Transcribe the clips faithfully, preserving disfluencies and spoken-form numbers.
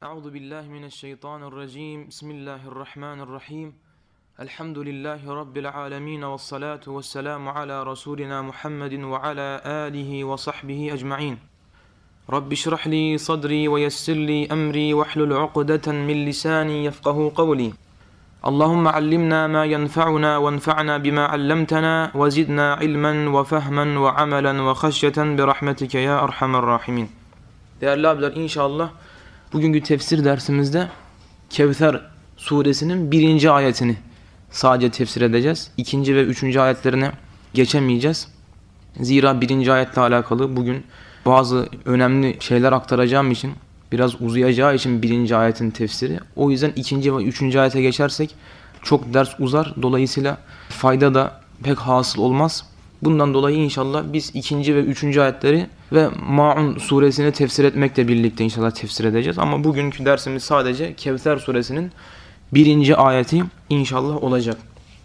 Euzu billahi mineşşeytanirracim. Bismillahirrahmanirrahim. Elhamdülillahi rabbil alamin ve salatu vesselamu ala rasulina Muhammedin ve ala alihi ve sahbihi ecmaîn. Rabbi şrah li sadri ve yessir li emri ve hlul ukdeten min lisani yefkahu kavli. Allahumme allimna ma yenfa'una ve enfa'na bima allamtana ve zidna ilmen ve fehmen ve amelen ve haşyeten bi rahmetike ya erhamer rahimin. Değerli abiler, inşallah bugünkü tefsir dersimizde Kevser suresinin birinci ayetini sadece tefsir edeceğiz. İkinci ve üçüncü ayetlerine geçemeyeceğiz. Zira birinci ayetle alakalı bugün bazı önemli şeyler aktaracağım için, biraz uzayacağı için birinci ayetin tefsiri. O yüzden ikinci ve üçüncü ayete geçersek çok ders uzar. Dolayısıyla fayda da pek hasıl olmaz. Bundan dolayı inşallah biz ikinci ve üçüncü ayetleri ve Maun suresini tefsir etmekle birlikte inşallah tefsir edeceğiz. Ama bugünkü dersimiz sadece Kevser suresinin birinci ayeti inşallah olacak.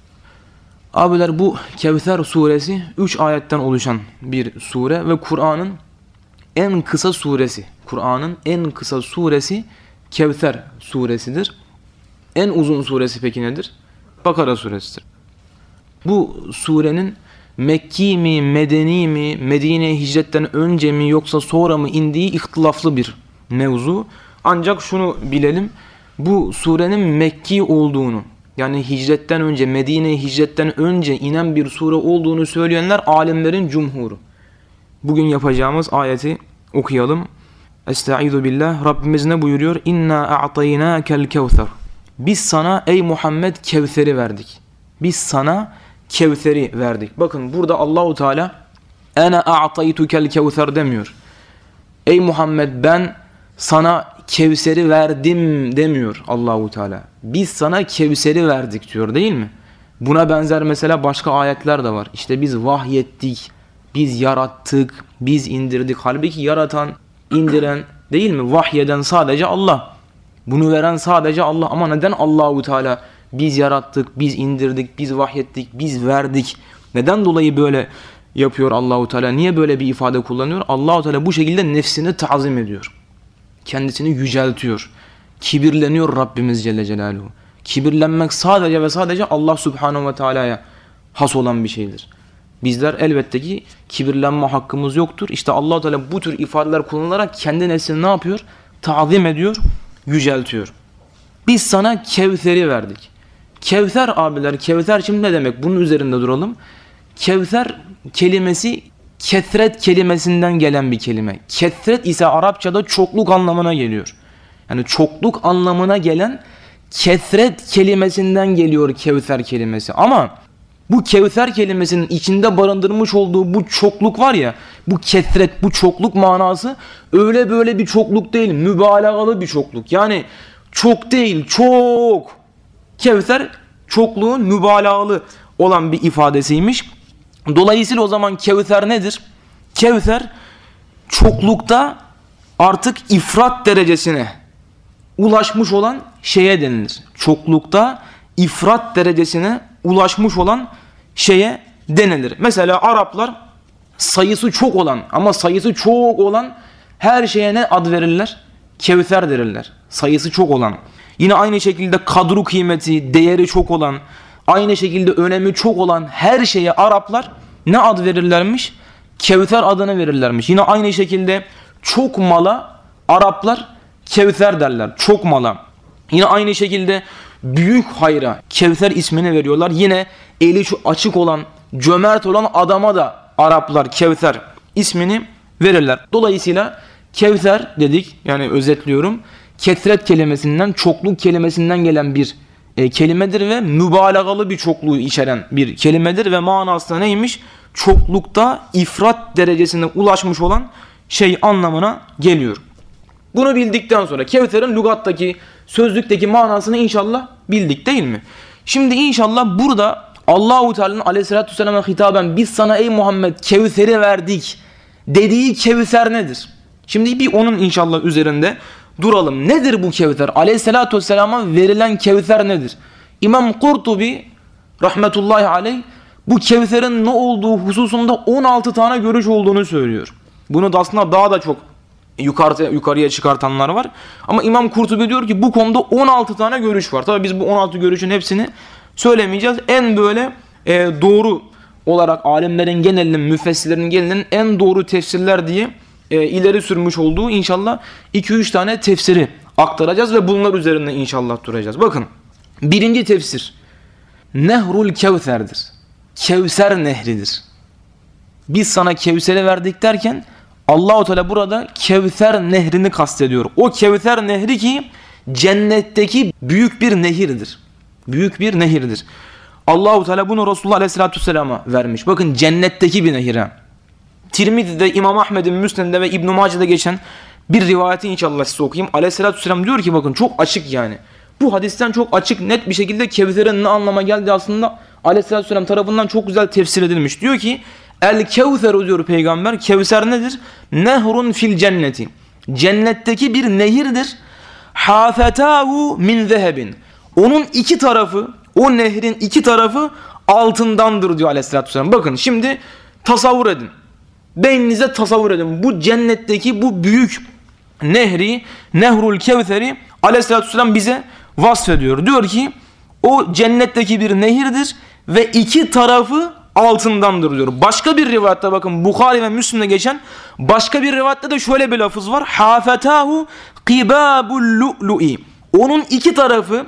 Abiler, bu Kevser suresi üç ayetten oluşan bir sure ve Kur'an'ın en kısa suresi. Kur'an'ın en kısa suresi Kevser suresidir. En uzun suresi peki nedir? Bakara suresidir. Bu surenin Mekki mi, Medeni mi, Medine'ye hicretten önce mi yoksa sonra mı indiği ihtilaflı bir mevzu. Ancak şunu bilelim, bu surenin Mekki olduğunu, yani hicretten önce, Medine'ye hicretten önce inen bir sure olduğunu söyleyenler alimlerin cumhuru. Bugün yapacağımız ayeti okuyalım. Estaizu billah. Rabbimiz ne buyuruyor? İnna a'taynakel kevser. Biz sana ey Muhammed Kevser'i verdik. Biz sana Kevser'i verdik. Bakın burada Allahu Teala ene a'taytukel kevser demiyor. Ey Muhammed, ben sana Kevser'i verdim demiyor Allahu Teala. Biz sana Kevser'i verdik diyor, değil mi? Buna benzer mesela başka ayetler de var. İşte biz vahyettik, biz yarattık, biz indirdik. Halbuki yaratan, indiren değil mi? Vahyeden sadece Allah. Bunu veren sadece Allah. Ama neden Allahu Teala biz yarattık, biz indirdik, biz vahyettik, biz verdik? Neden dolayı böyle yapıyor Allahu Teala? Niye böyle bir ifade kullanıyor? Allahu Teala bu şekilde nefsini tazim ediyor. Kendisini yüceltiyor. Kibirleniyor Rabbimiz Celle Celaluhu. Kibirlenmek sadece ve sadece Allah Subhanahu ve Teala'ya has olan bir şeydir. Bizler elbette ki kibirlenme hakkımız yoktur. İşte Allah Teala bu tür ifadeler kullanarak kendi nefsini ne yapıyor? Tazim ediyor, yüceltiyor. Biz sana Kevser'i verdik. Kevser abiler, Kevser şimdi ne demek? Bunun üzerinde duralım. Kevser kelimesi kesret kelimesinden gelen bir kelime. Kesret ise Arapçada çokluk anlamına geliyor. Yani çokluk anlamına gelen kesret kelimesinden geliyor Kevser kelimesi. Ama bu Kevser kelimesinin içinde barındırmış olduğu bu çokluk var ya, bu kesret, bu çokluk manası öyle böyle bir çokluk değil, mübalağalı bir çokluk. Yani çok değil, çok. Kevser çokluğun mübalağalı olan bir ifadesiymiş. Dolayısıyla o zaman Kevser nedir? Kevser çoklukta artık ifrat derecesine ulaşmış olan şeye denilir. Çoklukta ifrat derecesine ulaşmış olan şeye denilir. Mesela Araplar sayısı çok olan ama sayısı çok olan her şeye ne ad verirler? Kevser verirler. Sayısı çok olan. Yine aynı şekilde kadru kıymeti, değeri çok olan, aynı şekilde önemi çok olan her şeye Araplar ne ad verirlermiş? Kevser adını verirlermiş. Yine aynı şekilde çok mala Araplar Kevser derler. Çok mala. Yine aynı şekilde büyük hayra Kevser ismini veriyorlar. Yine eli açık olan, cömert olan adama da Araplar Kevser ismini verirler. Dolayısıyla Kevser dedik, yani özetliyorum, kesret kelimesinden, çokluk kelimesinden gelen bir e, kelimedir ve mübalağalı bir çokluğu içeren bir kelimedir ve manası neymiş? Çoklukta ifrat derecesine ulaşmış olan şey anlamına geliyor. Bunu bildikten sonra Kevser'in lügattaki, sözlükteki manasını inşallah bildik, değil mi? Şimdi inşallah burada Allah-u Teala'nın aleyhissalatü vesselam'a hitaben biz sana ey Muhammed Kevser'i verdik dediği Kevser nedir? Şimdi bir onun inşallah üzerinde duralım. Nedir bu Kevser? Aleyhissalatü vesselama verilen Kevser nedir? İmam Kurtubi rahmetullahi aleyh bu Kevser'in ne olduğu hususunda on altı tane görüş olduğunu söylüyor. Bunu da aslında daha da çok yukarıya, yukarıya çıkartanlar var. Ama İmam Kurtubi diyor ki bu konuda on altı tane görüş var. Tabii biz bu on altı görüşün hepsini söylemeyeceğiz. En böyle e, doğru olarak alimlerin genelinin, müfessirlerin genelinin en doğru tefsirler diye e, ileri sürmüş olduğu inşallah iki üç tane tefsiri aktaracağız ve bunlar üzerinde inşallah duracağız. Bakın, birinci tefsir Nehrul Kevser'dir. Kevser nehridir. Biz sana Kevser'i verdik derken Allah-u Teala burada Kevser nehrini kastediyor. O Kevser nehri ki cennetteki büyük bir nehirdir. Büyük bir nehirdir. Allah-u Teala bunu Resulullah Aleyhisselatü Vesselam'a vermiş. Bakın, cennetteki bir nehire. Tirmizi'de, İmam Ahmed'in Müsned'de ve İbn-i Mace'de geçen bir rivayeti inşallah size okuyayım. Aleyhisselatü Vesselam diyor ki, bakın çok açık yani. Bu hadisten çok açık, net bir şekilde Kevser'in ne anlama geldiği aslında Aleyhisselatü Vesselam tarafından çok güzel tefsir edilmiş. Diyor ki, El Kevser diyor Peygamber. Kevser nedir? Nehrun fil cenneti. Cennetteki bir nehirdir. Hafetahu min zehebin. Onun iki tarafı, o nehrin iki tarafı altındandır diyor Aleyhisselatü Vesselam. Bakın şimdi tasavvur edin. Beyninize tasavvur edin. Bu cennetteki bu büyük nehri, Nehrul Kevser'i Aleyhisselatü Vesselam bize vasfediyor. Diyor ki o cennetteki bir nehirdir ve iki tarafı altındandır diyor. Başka bir rivayette, bakın Bukhari ve Müslim'de geçen başka bir rivayette de şöyle bir lafız var. Hafetahu qibabul lu'lu'i. Onun iki tarafı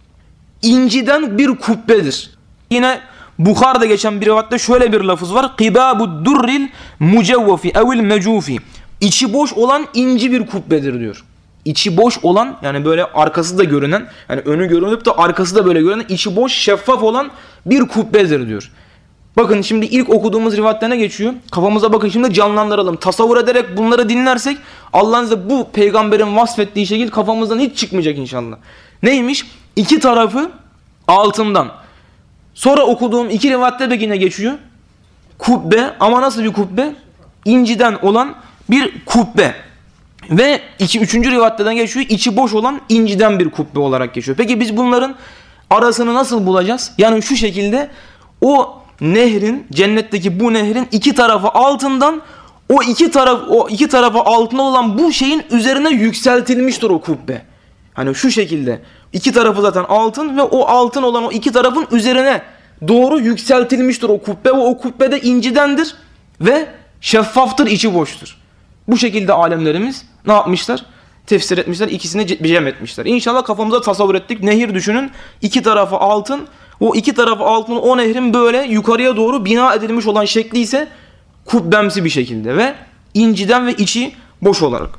inciden bir kubbedir. Yine Bukhari'de geçen bir rivayette şöyle bir lafız var. Qibabud durril mucevvefi evil mecufi. İçi boş olan inci bir kubbedir diyor. İçi boş olan, yani böyle arkası da görünen, yani önü görünüp de arkası da böyle görünen, içi boş, şeffaf olan bir kubbedir diyor. Bakın şimdi ilk okuduğumuz rivayette ne geçiyor? Kafamıza bakın şimdi, canlandıralım. Tasavvur ederek bunları dinlersek Allah'ın izniyle bu peygamberin vasfettiği şekil kafamızdan hiç çıkmayacak inşallah. Neymiş? İki tarafı altından. Sonra okuduğum iki rivayette de yine geçiyor. Kubbe, ama nasıl bir kubbe? İnciden olan bir kubbe. Ve iki, üçüncü rivayetten geçiyor. İçi boş olan inciden bir kubbe olarak geçiyor. Peki biz bunların arasını nasıl bulacağız? Yani şu şekilde, o nehrin, cennetteki bu nehrin iki tarafı altından, o iki taraf, o iki tarafı altında olan bu şeyin üzerine yükseltilmiştir o kubbe. Hani şu şekilde, iki tarafı zaten altın ve o altın olan o iki tarafın üzerine doğru yükseltilmiştir o kubbe ve o kubbe de incidendir ve şeffaftır, içi boştur. Bu şekilde alemlerimiz ne yapmışlar? Tefsir etmişler, ikisini cem etmişler. İnşallah kafamıza tasavvur ettik. Nehir düşünün, iki tarafı altın. O iki tarafı altın, o nehrin böyle yukarıya doğru bina edilmiş olan şekli ise kubbemsi bir şekilde ve inciden ve içi boş olarak.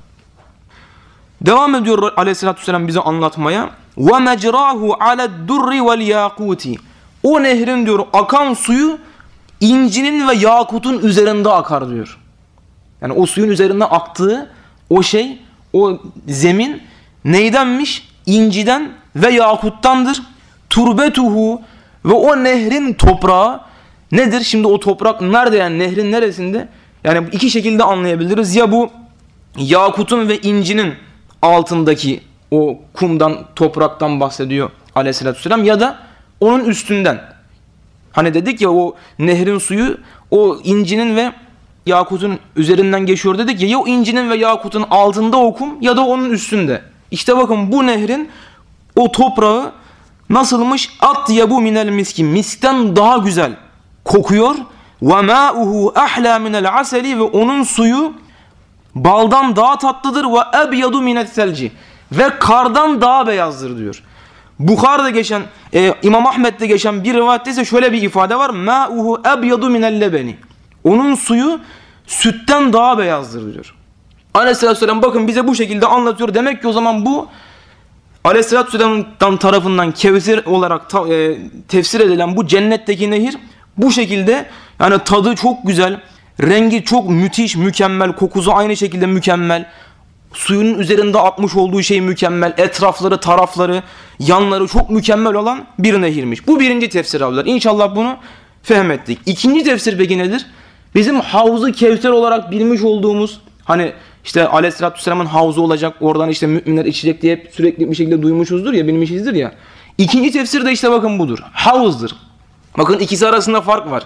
Devam ediyor Aleyhisselatü Vesselam bize anlatmaya. وَمَجْرَاهُ عَلَى الدُّرِّ وَالْيَاقُوتِ. O nehrin diyor akan suyu incinin ve yakutun üzerinde akar diyor. Yani o suyun üzerinde aktığı o şey, o zemin neydenmiş? İnciden ve yakuttandır. Turbetuhu, ve o nehrin toprağı nedir? Şimdi o toprak nerede, yani nehrin neresinde? Yani iki şekilde anlayabiliriz. Ya bu yakutun ve incinin altındaki o kumdan, topraktan bahsediyor Aleyhisselatü Vesselam, ya da onun üstünden. Hani dedik ya, o nehrin suyu o incinin ve yakutun üzerinden geçiyor dedik ya, ya o incinin ve yakutun altında o kum ya da onun üstünde. İşte bakın bu nehrin o toprağı nasılmış? Atyabu minel miskin. Miskten daha güzel kokuyor. Ve ma'uhu ahla minel aseli. Ve onun suyu baldan daha tatlıdır. Ve ebyadu minel selci. Ve kardan daha beyazdır diyor. Bukhari'de geçen, e, İmam Ahmed'de geçen bir rivayette ise şöyle bir ifade var. Ma'uhu ebyadu minel lebeni. Onun suyu sütten daha beyazdır diyor. Aleyhisselatü Vesselam bakın bize bu şekilde anlatıyor. Demek ki o zaman bu Aleyhisselatü Vesselam tarafından Kevser olarak ta, e, tefsir edilen bu cennetteki nehir bu şekilde, yani tadı çok güzel, rengi çok müthiş, mükemmel, kokusu aynı şekilde mükemmel, suyun üzerinde akmış olduğu şey mükemmel, etrafları, tarafları, yanları çok mükemmel olan bir nehirmiş. Bu birinci tefsir abiler. İnşallah bunu fehmettik. İkinci tefsir peki nedir? Bizim Havz-ı Kevser olarak bilmiş olduğumuz, hani İşte Aleyhisselatü Vesselam'ın havzu olacak, oradan işte müminler içecek diye hep sürekli bir şekilde duymuşuzdur ya, bilmişizdir ya. İkinci tefsir de işte bakın budur. Havuzdur. Bakın ikisi arasında fark var.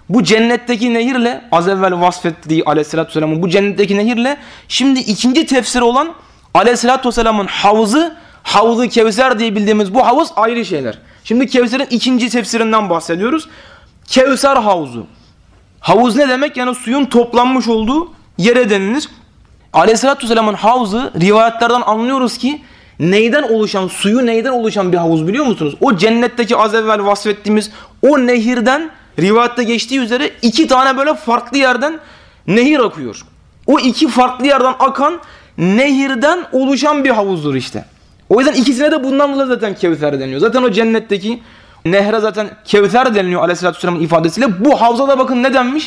Bu cennetteki nehirle, az evvel vasfettiği aleyhissalatü vesselamın bu cennetteki nehirle, şimdi ikinci tefsiri olan aleyhissalatü vesselamın havzı, Havz-ı Kevser diye bildiğimiz bu havuz ayrı şeyler. Şimdi Kevser'in ikinci tefsirinden bahsediyoruz. Kevser havuzu. Havuz ne demek? Yani suyun toplanmış olduğu yere denilir. Aleyhissalatü vesselamın havzı, rivayetlerden anlıyoruz ki neyden oluşan, suyu neyden oluşan bir havuz biliyor musunuz? O cennetteki az evvel vasfettiğimiz o nehirden, rivayette geçtiği üzere iki tane böyle farklı yerden nehir akıyor. O iki farklı yerden akan nehirden oluşan bir havuzdur işte. O yüzden ikisine de bundan dolayı zaten Kevser deniyor. Zaten o cennetteki nehre zaten Kevser deniliyor aleyhissalatü vesselamın ifadesiyle. Bu havza da bakın ne denmiş?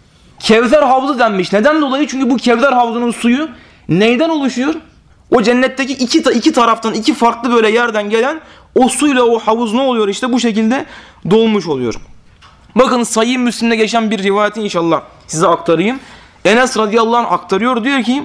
Kevser havuzu denmiş. Neden dolayı? Çünkü bu Kevser havzunun suyu neyden oluşuyor? O cennetteki iki, iki taraftan, iki farklı böyle yerden gelen o suyla o havuz ne oluyor? İşte bu şekilde dolmuş oluyor. Bakın Sahih Müslim'de geçen bir rivayeti inşallah size aktarayım. Enes radıyallahu anh aktarıyor. Diyor ki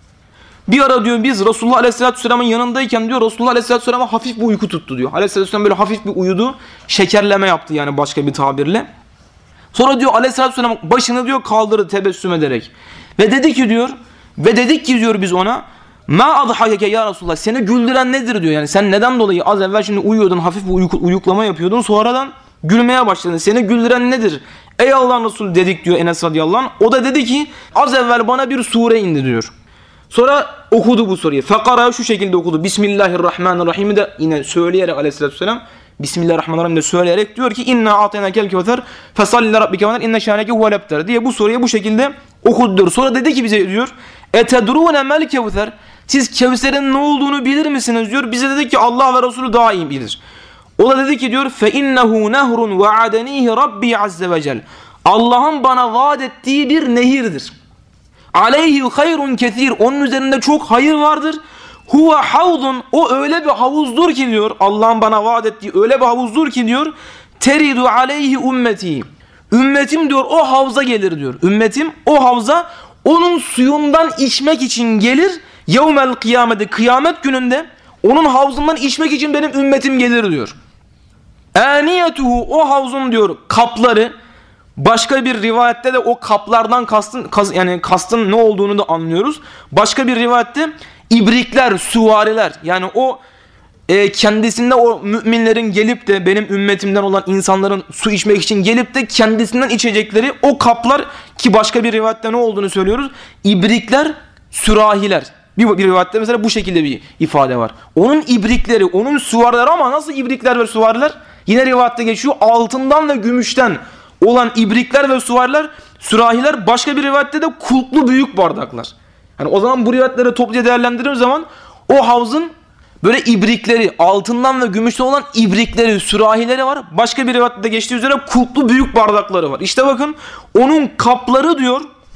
bir ara diyor biz Resulullah aleyhissalatü vesselamın yanındayken diyor Resulullah aleyhissalatü vesselam'a hafif bir uyku tuttu diyor. Aleyhissalatü vesselam böyle hafif bir uyudu. Şekerleme yaptı yani başka bir tabirle. Sonra diyor aleyhissalatü vesselam başını diyor kaldırdı tebessüm ederek. Ve dedi ki diyor ve dedik ki diyor biz ona ma adhayeke ya Resulullah, seni güldüren nedir diyor. Yani sen neden dolayı az evvel şimdi uyuyordun, hafif bir uyku, uyuklama yapıyordun, sonradan gülmeye başladın. Seni güldüren nedir? Ey Allah'ın Resulü dedik diyor Enes radıyallahu anh. O da dedi ki az evvel bana bir sure indi diyor. Sonra okudu bu soruyu. Fekara şu şekilde okudu. Bismillahirrahmanirrahim de yine söyleyerek aleyhissalatü vesselam Bismillahirrahmanirrahim de söyleyerek diyor ki inna a'taynakel kevser fesalli rabbike ve inne şaneke huvel ebter diye bu soruyu bu şekilde okudu diyor. Sonra dedi ki bize diyor etedrune mel kevser, siz Kevser'in ne olduğunu bilir misiniz diyor. Bize dedi ki Allah ve Resulü daha iyi bilir. O da dedi ki diyor fe innehu nehrun va'adenihi rabbi azze ve cel, Allah'ın bana vaat ettiği bir nehirdir. Aleyhi hayrun kesir, onun üzerinde çok hayır vardır. Huve havzun, o öyle bir havuzdur ki diyor Allah'ın bana vaat ettiği öyle bir havuzdur ki diyor teridu aleyhi ümmeti, ümmetim diyor o havza gelir diyor. Ümmetim o havza onun suyundan içmek için gelir. Yevmel kıyameti, kıyamet gününde onun havzından içmek için benim ümmetim gelir diyor. Aniyetuhu, o havzun diyor kapları, başka bir rivayette de o kaplardan kastın kas, yani kastın ne olduğunu da anlıyoruz. Başka bir rivayette ibrikler, süvariler, yani o e, kendisinde o müminlerin gelip de benim ümmetimden olan insanların su içmek için gelip de kendisinden içecekleri o kaplar, ki başka bir rivayette ne olduğunu söylüyoruz. İbrikler, sürahiler. Bir, bir rivayette mesela bu şekilde bir ifade var. Onun ibrikleri, onun süvarileri, ama nasıl ibrikler ve süvariler? Yine rivayette geçiyor altından ve gümüşten olan ibrikler ve süvariler, sürahiler. Başka bir rivayette de kulplu büyük bardaklar. Yani o zaman bu rivayetleri topluca değerlendirdiğimiz zaman o havzın böyle ibrikleri, altından ve gümüşten olan ibrikleri, sürahileri var. Başka bir rivayette de geçtiği üzere kulplu büyük bardakları var. İşte bakın onun kapları diyor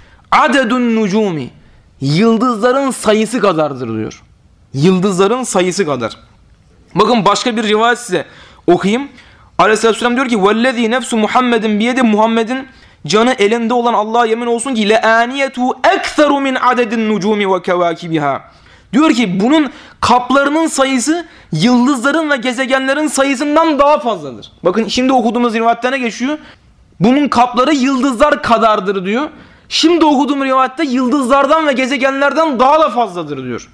adedun nucumi, yıldızların sayısı kadardır diyor. Yıldızların sayısı kadar. Bakın başka bir rivayet size okuyayım. Aleyhisselatü Vesselam diyor ki vellezî nefsu Muhammedin biyedi, Muhammed'in canı elinde olan Allah'a yemin olsun ki le'aniyetu ekseru min adedin nucumi ve kevakibiha. Diyor ki bunun kaplarının sayısı yıldızların ve gezegenlerin sayısından daha fazladır. Bakın şimdi okuduğumuz rivayette ne geçiyor? Bunun kapları yıldızlar kadardır diyor. Şimdi okuduğum rivayette yıldızlardan ve gezegenlerden daha da fazladır diyor.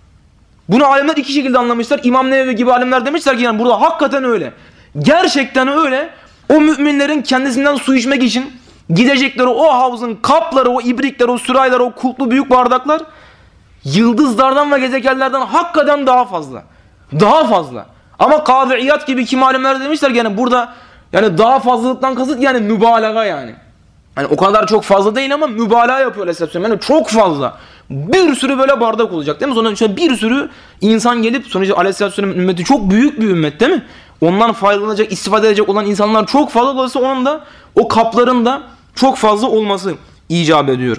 Bunu alimler iki şekilde anlamışlar. İmam Nevevi gibi alimler demişler ki yani burada hakikaten öyle. Gerçekten öyle. O müminlerin kendisinden su içmek için gidecekleri o havuzun kapları, o ibrikler, o sürahiler, o kulplu büyük bardaklar yıldızlardan ve gezegenlerden hakikaten daha fazla. Daha fazla. Ama Kadı İyad gibi kim alimler demişler ki yani burada yani daha fazlalıktan kasıt yani mübalağa yani. Yani o kadar çok fazla değil ama mübalağa yapıyor Aleyhisselatü Vesselam. Yani çok fazla. Bir sürü böyle bardak olacak değil mi? Sonra şöyle bir sürü insan gelip sonuçta Aleyhisselatü Vesselam'ın ümmeti çok büyük bir ümmet değil mi? Ondan faydalanacak, istifade edecek olan insanlar çok fazla, dolayısıyla onun da o kapların da çok fazla olması icap ediyor.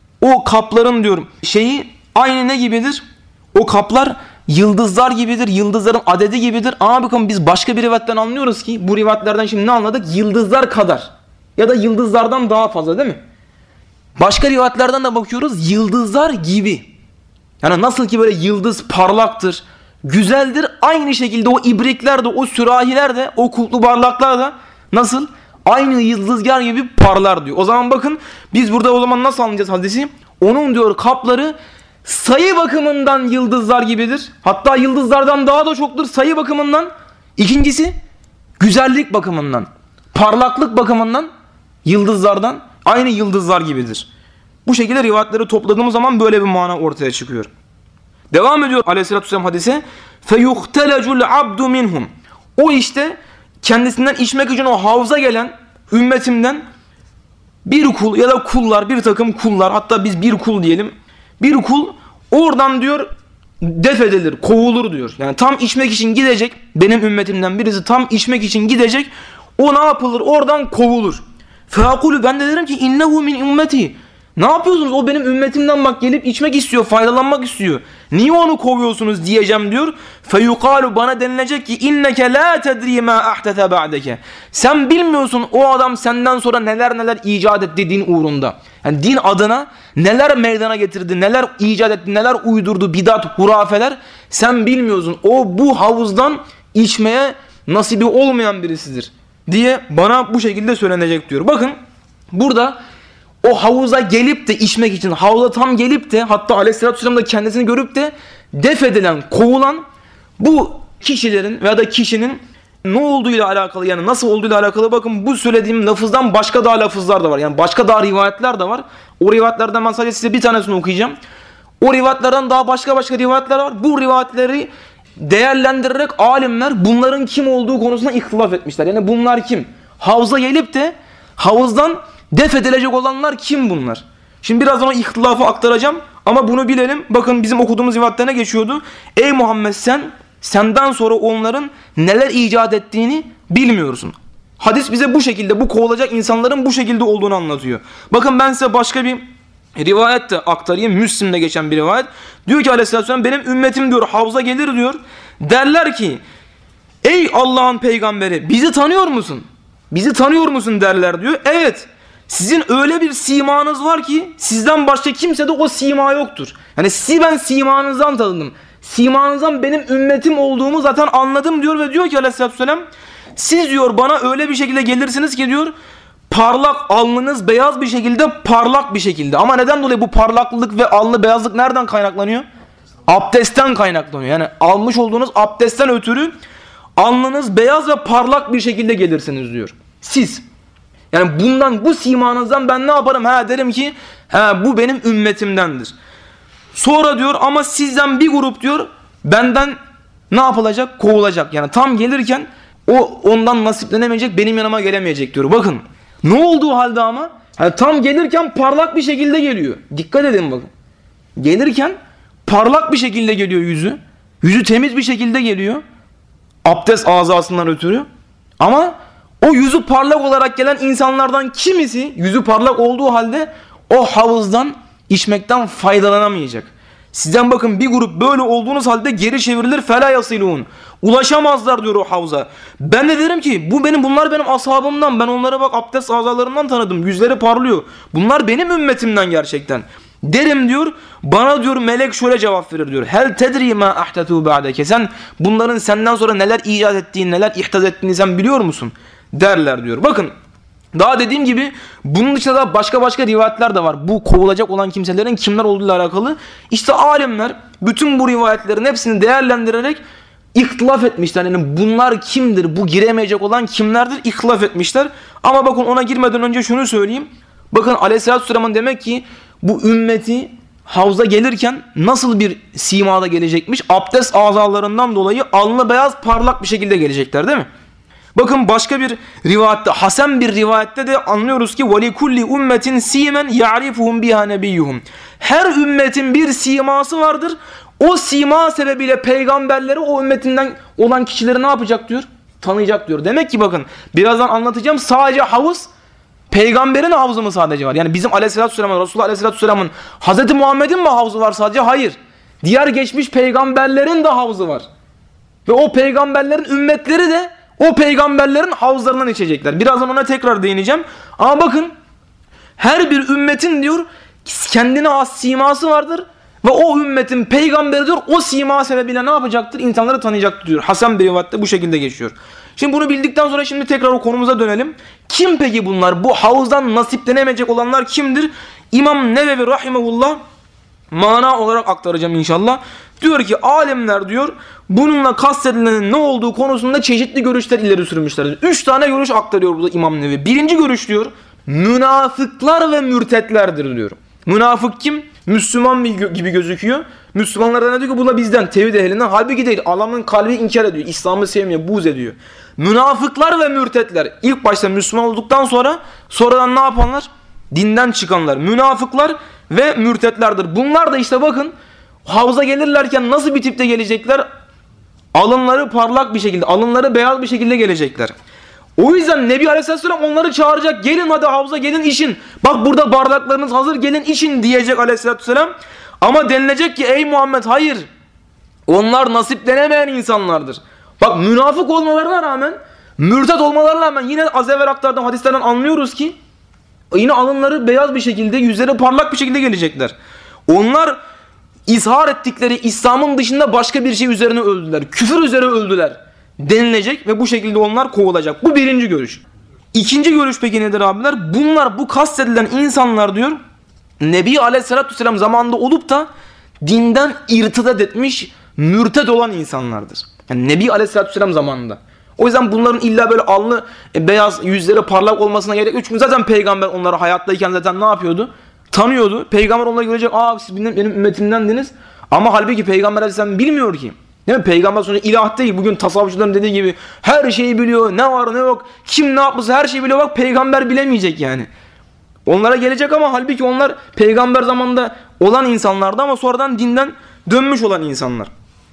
O kapların diyorum şeyi aynı ne gibidir? O kaplar yıldızlar gibidir, yıldızların adedi gibidir. Ama bakın biz başka bir rivayetten anlıyoruz ki bu rivayetlerden şimdi ne anladık? Yıldızlar kadar ya da yıldızlardan daha fazla değil mi? Başka rivayetlerden de bakıyoruz yıldızlar gibi. Yani nasıl ki böyle yıldız parlaktır, güzeldir, aynı şekilde o ibrikler de, o sürahiler de, o kulplu bardaklar da nasıl? aynı yıldızlar gibi parlar diyor. O zaman bakın biz burada o zaman nasıl anlayacağız hadisi? Onun diyor kapları sayı bakımından yıldızlar gibidir. Hatta yıldızlardan daha da çoktur sayı bakımından. İkincisi güzellik bakımından, parlaklık bakımından yıldızlardan aynı yıldızlar gibidir. Bu şekilde rivayetleri topladığımız zaman böyle bir mana ortaya çıkıyor. Devam ediyor Aleyhisselatü Vesselam hadise. فَيُخْتَلَجُ الْعَبْدُ مِنْهُمْ O işte kendisinden içmek için o havza gelen ümmetimden bir kul ya da kullar, bir takım kullar, hatta biz bir kul diyelim. Bir kul oradan diyor def edilir, kovulur diyor. Yani tam içmek için gidecek, benim ümmetimden birisi tam içmek için gidecek. O ne yapılır? Oradan kovulur. فَاقُلُ Ben de derim ki innehu min ümmeti. Ne yapıyorsunuz? O benim ümmetimden bak gelip içmek istiyor, faydalanmak istiyor. Niye onu kovuyorsunuz diyeceğim diyor. فَيُقَالُ Bana denilecek ki inneke la tedri ma ahdete ba'deke. Sen bilmiyorsun o adam senden sonra neler neler icat etti din uğrunda. Yani din adına neler meydana getirdi, neler icat etti, neler uydurdu, bidat, hurafeler. Sen bilmiyorsun. O bu havuzdan içmeye nasibi olmayan birisidir diye bana bu şekilde söylenecek diyor. Bakın burada o havuza gelip de içmek için, havuza tam gelip de hatta Aleyhisselatü Vesselam da kendisini görüp de def edilen, kovulan bu kişilerin veya da kişinin ne olduğuyla alakalı, yani nasıl olduğuyla alakalı bakın bu söylediğim lafızdan başka daha lafızlar da var. Yani başka daha rivayetler de var. O rivayetlerden ben sadece size bir tanesini okuyacağım. O rivayetlerden daha başka başka rivayetler var. Bu rivayetleri değerlendirerek alimler bunların kim olduğu konusunda ihtilaf etmişler. Yani bunlar kim? Havuza gelip de havuzdan def edilecek olanlar kim bunlar? Şimdi birazdan o ihtilafı aktaracağım ama bunu bilelim. Bakın bizim okuduğumuz rivayette ne geçiyordu? Ey Muhammed sen, senden sonra onların neler icat ettiğini bilmiyorsun. Hadis bize bu şekilde, bu kovulacak insanların bu şekilde olduğunu anlatıyor. Bakın ben size başka bir rivayet de aktarayım. Müslim'de geçen bir rivayet. Diyor ki Aleyhisselatü Vesselam benim ümmetim diyor havza gelir diyor. Derler ki ey Allah'ın peygamberi bizi tanıyor musun? Bizi tanıyor musun derler diyor. Evet. Sizin öyle bir simanız var ki sizden başka kimsede o sima yoktur. Yani sizi ben simanızdan tanıdım. Simanızdan benim ümmetim olduğumu zaten anladım diyor ve diyor ki Aleyhisselatü Vesselam siz diyor bana öyle bir şekilde gelirsiniz ki diyor parlak, alnınız beyaz bir şekilde, parlak bir şekilde. Ama neden dolayı bu parlaklık ve alnı beyazlık nereden kaynaklanıyor? Abdestten kaynaklanıyor. Yani almış olduğunuz abdestten ötürü alnınız beyaz ve parlak bir şekilde gelirsiniz diyor. Siz. Yani bundan, bu simanızdan ben ne yaparım? Ha derim ki ha bu benim ümmetimdendir. Sonra diyor ama sizden bir grup diyor benden ne yapılacak? Kovulacak. Yani tam gelirken o ondan nasiplenemeyecek, benim yanıma gelemeyecek diyor. Bakın ne olduğu halde ama yani tam gelirken parlak bir şekilde geliyor. Dikkat edin bakın. Gelirken parlak bir şekilde geliyor yüzü. Yüzü temiz bir şekilde geliyor. Abdest azasından ötürü. Ama o yüzü parlak olarak gelen insanlardan kimisi yüzü parlak olduğu halde o havuzdan içmekten faydalanamayacak. Sizden bakın bir grup böyle olduğunuz halde geri çevrilir فَلَا يَصِلُونَ Ulaşamazlar diyor o havuza. Ben de derim ki bu benim, bunlar benim ashabımdan. Ben onlara bak abdest azalarından tanıdım. Yüzleri parlıyor. Bunlar benim ümmetimden gerçekten. Derim diyor. Bana diyor melek şöyle cevap verir diyor. Hel tedri ma ahdathu ba'deke. Sen bunların senden sonra neler icat ettiğini, neler ihdas ettiğini sen biliyor musun? Derler diyor. Bakın daha dediğim gibi bunun dışında da başka başka rivayetler de var. Bu kovulacak olan kimselerin kimler olduğuyla alakalı. İşte alimler bütün bu rivayetlerin hepsini değerlendirerek ihtilaf etmişler. Yani bunlar kimdir? Bu giremeyecek olan kimlerdir? İhtilaf etmişler. Ama bakın ona girmeden önce şunu söyleyeyim. Bakın Aleyhisselatü Vesselam'ın demek ki bu ümmeti havza gelirken nasıl bir simada gelecekmiş? Abdest azalarından dolayı alnı beyaz parlak bir şekilde gelecekler değil mi? Bakın başka bir rivayette, hasen bir rivayette de anlıyoruz ki وَلِكُلِّ اُمَّةٍ سِيمًا يَعْرِفُهُمْ بِهَا نَبِيُّهُمْ Her ümmetin bir siması vardır. O sima sebebiyle peygamberleri o ümmetinden olan kişileri ne yapacak diyor? Tanıyacak diyor. Demek ki bakın birazdan anlatacağım, sadece havuz peygamberin havuzu mu sadece var? Yani bizim Aleyhisselatü Vesselam'ın, Resulullah Aleyhisselatü Vesselam'ın, Hazreti Muhammed'in mi havuzu var sadece? Hayır. Diğer geçmiş peygamberlerin de havuzu var. Ve o peygamberlerin ümmetleri de o peygamberlerin havuzlarından içecekler. Birazdan ona tekrar değineceğim. Ama bakın her bir ümmetin diyor kendine has siması vardır. Ve o ümmetin peygamberi diyor o sima sebebiyle ne yapacaktır? İnsanları tanıyacaktır diyor. Hasan bir rivayette bu şekilde geçiyor. Şimdi bunu bildikten sonra şimdi tekrar o konumuza dönelim. Kim peki bunlar? Bu havuzdan nasiplenemeyecek olanlar kimdir? İmam Nevevi rahimehullah mana olarak aktaracağım inşallah. Diyor ki alimler diyor bununla kastedilenin ne olduğu konusunda çeşitli görüşler ileri sürmüşlerdir. Üç tane görüş aktarıyor burada İmam Nevevi. Birinci görüş diyor münafıklar ve mürtetlerdir diyor. Münafık kim? Müslüman gibi gözüküyor. Müslümanlardan diyor ki bu da bizden, tevhid ehlinden. Halbuki değil. Adamın kalbi inkar ediyor. İslam'ı sevmiyor, buğz ediyor. Münafıklar ve mürtetler. İlk başta Müslüman olduktan sonra sonradan ne yapanlar? Dinden çıkanlar. Münafıklar ve mürtetlerdir. Bunlar da işte bakın havuza gelirlerken nasıl bir tipte gelecekler? Alınları parlak bir şekilde, alınları beyaz bir şekilde gelecekler. O yüzden Nebi Aleyhisselam onları çağıracak. Gelin hadi havuza gelin için. Bak burada bardaklarınız hazır gelin için diyecek Aleyhisselam. Ama denilecek ki ey Muhammed hayır. Onlar nasiplenemeyen insanlardır. Bak münafık olmalarına rağmen, mürtet olmalarına rağmen yine az evvel aktardığım hadislerden anlıyoruz ki yine alınları beyaz bir şekilde, yüzleri parlak bir şekilde gelecekler. Onlar izhar ettikleri İslam'ın dışında başka bir şey üzerine öldüler. Küfür üzere öldüler denilecek ve bu şekilde onlar kovulacak. Bu birinci görüş. İkinci görüş peki nedir abiler? Bunlar bu kastedilen insanlar diyor Nebi Aleyhisselatü Vesselam zamanında olup da dinden irtidat etmiş, mürted olan insanlardır. Yani Nebi Aleyhisselatü Vesselam zamanında. O yüzden bunların illa böyle alnı e, beyaz, yüzleri parlak olmasına gerek yok. Çünkü zaten peygamber onları hayattayken zaten ne yapıyordu? Tanıyordu. Peygamber onları görecek. Aa siz benim, benim ümmetimdendiniz. Ama halbuki peygamber Aleyhisselam bilmiyor ki. Değil mi? Peygamber sonuçta ilah değil. Bugün tasavvufçuların dediği gibi her şeyi biliyor. Ne var ne yok. Kim ne yapmışsa her şeyi biliyor. Bak peygamber bilemeyecek yani. Onlara gelecek ama halbuki onlar peygamber zamanında olan insanlardı ama sonradan dinden dönmüş olan insanlar.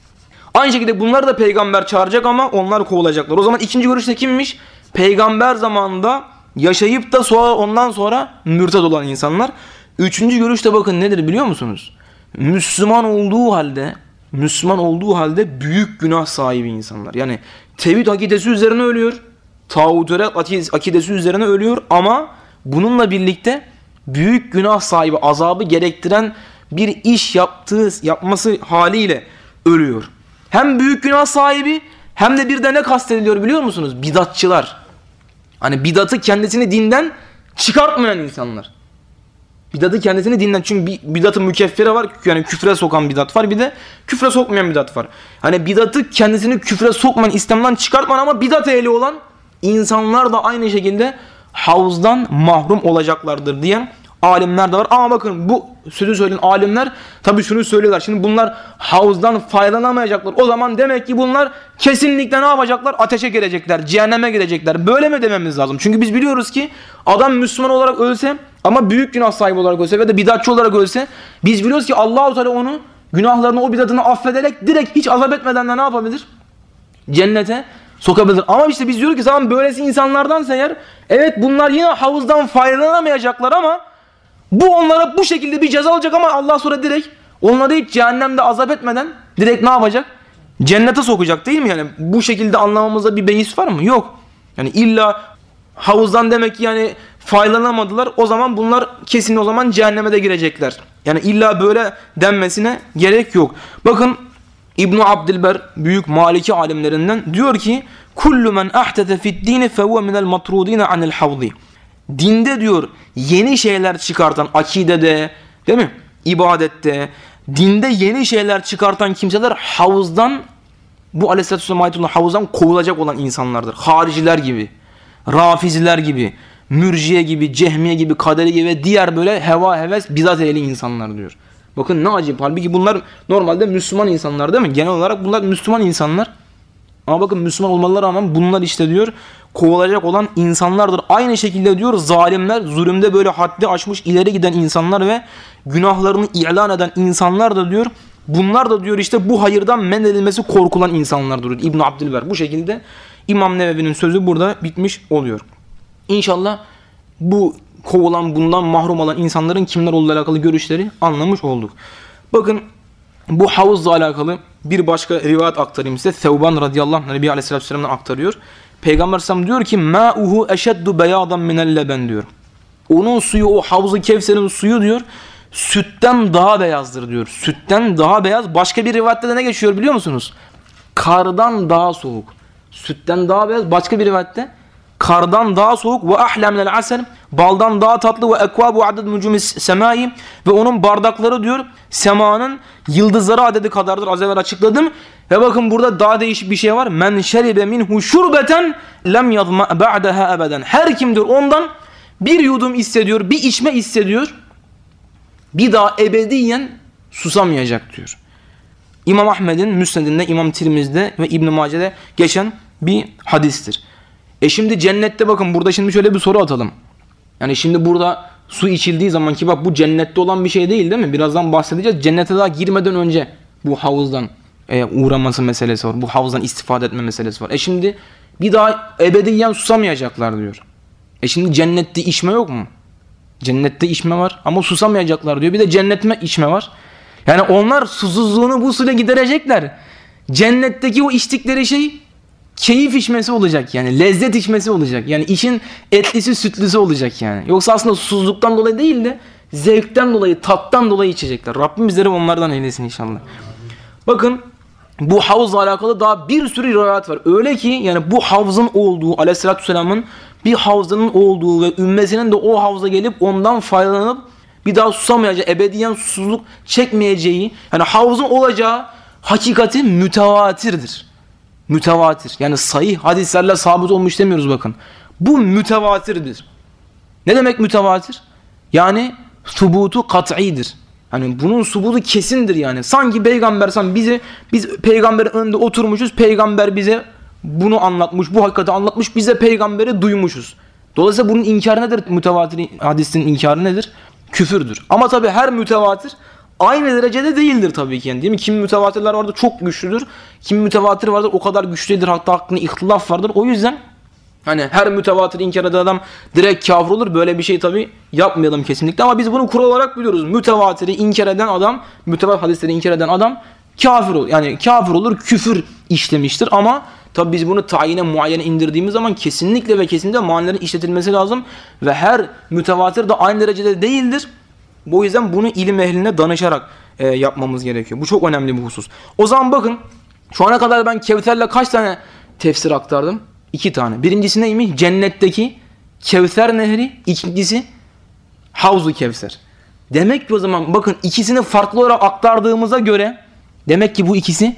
Aynı şekilde bunları da peygamber çağıracak ama onlar kovulacaklar. O zaman ikinci görüşte kimmiş? Peygamber zamanında yaşayıp da sonra ondan sonra mürted olan insanlar. Üçüncü görüşte bakın nedir biliyor musunuz? Müslüman olduğu halde Müslüman olduğu halde büyük günah sahibi insanlar. Yani tevhid akidesi üzerine ölüyor. Tağut-ı akidesi üzerine ölüyor ama bununla birlikte büyük günah sahibi, azabı gerektiren bir iş yaptığı, yapması haliyle ölüyor. Hem büyük günah sahibi hem de bir de ne kastediliyor biliyor musunuz? Bidatçılar. Hani bidatı kendisini dinden çıkartmayan insanlar. Bidatı kendisini dinden, çünkü bidatı mükeffire var, yani küfre sokan bidat var, bir de küfre sokmayan bidat var. Hani bidatı kendisini küfre sokmayan, İslam'dan çıkartmayan ama bidat ehli olan insanlar da aynı şekilde havuzdan mahrum olacaklardır diyen alimler de var. Ama bakın bu sözü söyleyen alimler tabii şunu söylüyorlar. Şimdi bunlar havuzdan faydalanamayacaklar. O zaman demek ki bunlar kesinlikle ne yapacaklar? Ateşe girecekler, cehenneme girecekler. Böyle mi dememiz lazım? Çünkü biz biliyoruz ki adam Müslüman olarak ölse ama büyük günah sahibi olarak ölse ve de bidatçı olarak ölse biz biliyoruz ki Allah-u Teala onu günahlarını, o bidatını affederek direkt hiç azap etmeden de ne yapabilir? Cennete sokabilir. Ama işte biz diyoruz ki tamam böylesi insanlardansa eğer evet bunlar yine havuzdan faydalanamayacaklar ama bu onlara bu şekilde bir ceza olacak ama Allah sonra direkt onları hiç cehennemde azap etmeden direkt ne yapacak? Cennete sokacak değil mi yani? Bu şekilde anlamamızda bir beis var mı? Yok. Yani illa havuzdan demek ki yani faydalanamadılar. O zaman bunlar kesin o zaman cehenneme de girecekler. Yani illa böyle denmesine gerek yok. Bakın İbn Abdülber büyük Maliki alimlerinden diyor ki: "Kullu men ahdete fi'd-din fehuve minel matrudin anil havzi." Dinde diyor yeni şeyler çıkartan, akidede, değil mi? İbadette, dinde yeni şeyler çıkartan kimseler havuzdan, bu Aleyhisselatü Vesselam ayetinde havuzdan kovulacak olan insanlardır. Hariciler gibi, Rafiziler gibi, Mürciye gibi, Cehmiye gibi, Kaderi gibi ve diğer böyle heva heves bidat ehli insanlar diyor. Bakın ne acayip. Halbuki bunlar normalde Müslüman insanlar değil mi? Genel olarak bunlar Müslüman insanlar. Ama bakın Müslüman olmalarına rağmen bunlar işte diyor kovulacak olan insanlardır. Aynı şekilde diyor zalimler, zulümde böyle haddi aşmış ileri giden insanlar ve günahlarını ilan eden insanlar da diyor bunlar da diyor işte bu hayırdan men edilmesi korkulan insanlardır diyor İbn Abdülber. Bu şekilde İmam Nevevi'nin sözü burada bitmiş oluyor. İnşallah bu kovulan, bundan mahrum olan insanların kimler olduğuyla alakalı görüşleri anlamış olduk. Bakın bu havuzla alakalı bir başka rivayet aktarayım size. Thevban radıyallahu anh Nebi Aleyhisselatü Vesselam'dan aktarıyor. Peygamber Aleyhisselam diyor ki ma'uhu eşeddu beyadan minel leben diyor. Onun suyu, o Havz-ı Kevser'in suyu diyor sütten daha beyazdır diyor. Sütten daha beyaz. Başka bir rivayette de ne geçiyor biliyor musunuz? Kardan daha soğuk. Sütten daha beyaz. Başka bir rivayette kardan daha soğuk ve ahla minel asel, baldan daha tatlı ve ekvabu aded nucumis semai, ve onun bardakları diyor semanın yıldızları adedi kadardır. Az evvel açıkladım. Ve bakın burada daha değişik bir şey var. Men şeribe minhu şurbeten lem yazma ba'daha ebeden. Her kim diyor ondan bir yudum hissediyor, bir içme hissediyor, bir daha ebediyen susamayacak diyor. İmam Ahmed'in Müsned'inde, İmam Tirmiz'de ve İbn-i Mace'de geçen bir hadistir. E şimdi cennette bakın, burada şimdi şöyle bir soru atalım. Yani şimdi burada su içildiği zaman, ki bak bu cennette olan bir şey değil değil mi? Birazdan bahsedeceğiz. Cennete daha girmeden önce bu havuzdan e, uğraması meselesi var. Bu havuzdan istifade etme meselesi var. E şimdi bir daha ebediyen susamayacaklar diyor. E şimdi cennette içme yok mu? Cennette içme var ama susamayacaklar diyor. Bir de cennetme içme var. Yani onlar susuzluğunu bu suyla giderecekler. Cennetteki o içtikleri şey keyif içmesi olacak yani. Lezzet içmesi olacak. Yani işin etlisi sütlüsü olacak yani. Yoksa aslında susuzluktan dolayı değil de zevkten dolayı, tattan dolayı içecekler. Rabbim bizleri onlardan eylesin inşallah. Bakın bu havuzla alakalı daha bir sürü rivayet var. Öyle ki yani bu havuzun olduğu, Aleyhisselatü Vesselam'ın bir havzının olduğu ve ümmesinin de o havza gelip ondan faydalanıp bir daha susamayacağı, ebediyen susuzluk çekmeyeceği, yani havuzun olacağı hakikati mütevatirdir. Mütevatir. Yani sahih hadislerle sabit olmuş demiyoruz bakın. Bu mütevatirdir. Ne demek mütevatir? Yani subutu kat'idir. Hani bunun subutu kesindir yani. Sanki peygamber san bize, biz peygamberin önünde oturmuşuz. Peygamber bize bunu anlatmış, bu hakikati anlatmış. Biz de peygamberi duymuşuz. Dolayısıyla bunun inkarı nedir? Mütevatir hadisin inkarı nedir? Küfürdür. Ama tabii her mütevatir aynı derecede değildir tabii ki yani, değil mi? Kimi mütevatirler vardır çok güçlüdür. Kimi mütevatir vardır o kadar güçlü değildir. Hatta hakkında ihtilaf vardır. O yüzden hani her mütevatir inkar eden adam direkt kafir olur. Böyle bir şey tabii yapmayalım kesinlikle. Ama biz bunu kural olarak biliyoruz. Mütevatiri inkar eden adam, mütevatir hadisleri inkar eden adam kafir olur. Yani kafir olur, küfür işlemiştir. Ama tabii biz bunu tayine, muayyene indirdiğimiz zaman kesinlikle ve kesinlikle manilerin işletilmesi lazım. Ve her mütevatir de aynı derecede değildir. Bu yüzden bunu ilim ehline danışarak e, yapmamız gerekiyor. Bu çok önemli bir husus. O zaman bakın, şu ana kadar ben Kevser'le kaç tane tefsir aktardım? İki tane. Birincisi neymiş? Cennetteki Kevser Nehri. İkincisi Havzu Kevser. Demek ki o zaman bakın, ikisini farklı olarak aktardığımıza göre demek ki bu ikisi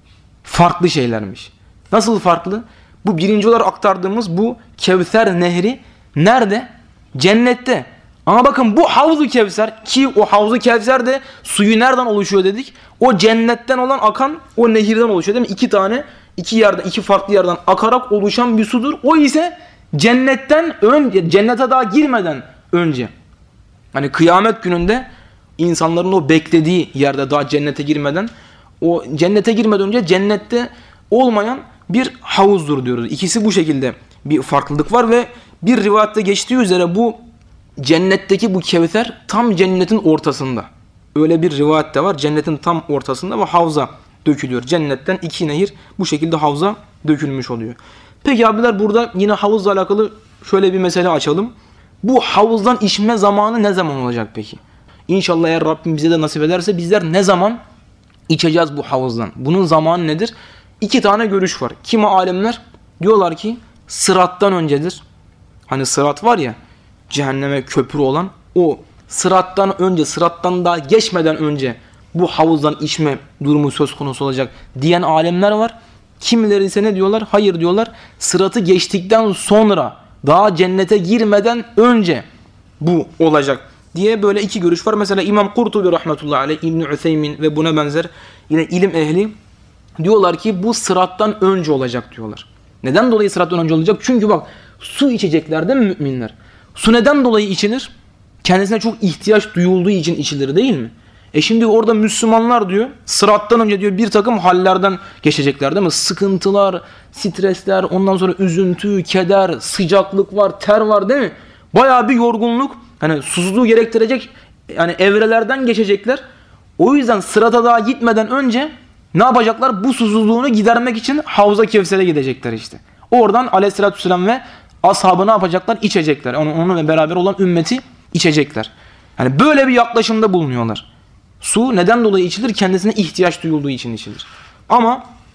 farklı şeylermiş. Nasıl farklı? Bu birinci olarak aktardığımız bu Kevser Nehri nerede? Cennette. Ama bakın bu Havzu Kevser, ki o Havzu Kevser de suyu nereden oluşuyor dedik? O cennetten olan akan o nehirden oluşuyor değil mi? İki tane, iki yerden, iki farklı yerden akarak oluşan bir sudur. O ise cennetten önce, cennete daha girmeden önce. Hani kıyamet gününde insanların o beklediği yerde, daha cennete girmeden, o cennete girmeden önce cennette olmayan bir havuzdur diyoruz. İkisi bu şekilde bir farklılık var ve bir rivayette geçtiği üzere bu cennetteki bu Kevser tam cennetin ortasında. Öyle bir rivayet de var. Cennetin tam ortasında ve havza dökülüyor. Cennetten iki nehir bu şekilde havza dökülmüş oluyor. Peki abiler, burada yine havuzla alakalı şöyle bir mesele açalım. Bu havuzdan içme zamanı ne zaman olacak peki? İnşallah eğer Rabbim bize de nasip ederse bizler ne zaman içeceğiz bu havuzdan? Bunun zamanı nedir? İki tane görüş var. Kimi alimler diyorlar ki sırattan öncedir. Hani sırat var ya, cehenneme köprü olan, o sırattan önce, sırattan daha geçmeden önce bu havuzdan içme durumu söz konusu olacak diyen alemler var. Kimileri ise ne diyorlar? Hayır diyorlar, sıratı geçtikten sonra, daha cennete girmeden önce bu olacak diye böyle iki görüş var. Mesela İmam Kurtubi rahmetullahi aleyh, İbn-i Ütheymin ve buna benzer yine ilim ehli diyorlar ki bu sırattan önce olacak diyorlar. Neden dolayı sırattan önce olacak? Çünkü bak, su içecekler değil mi müminler? Su neden dolayı içilir? Kendisine çok ihtiyaç duyulduğu için içilir değil mi? E şimdi orada Müslümanlar diyor, sırattan önce diyor bir takım hallerden geçecekler değil mi? Sıkıntılar, stresler, ondan sonra üzüntü, keder, sıcaklık var, ter var değil mi? Bayağı bir yorgunluk, hani susuzluğu gerektirecek yani evrelerden geçecekler. O yüzden sırata daha gitmeden önce ne yapacaklar? Bu susuzluğunu gidermek için Havza Kevser'e gidecekler işte. Oradan Aleyhisselatü Vesselam ve ashabı ne yapacaklar? İçecekler. Onu, onu ve beraber olan ümmeti içecekler. Yani böyle bir yaklaşımda bulunuyorlar. Su neden dolayı içilir? Kendisine ihtiyaç duyulduğu için içilir. Ama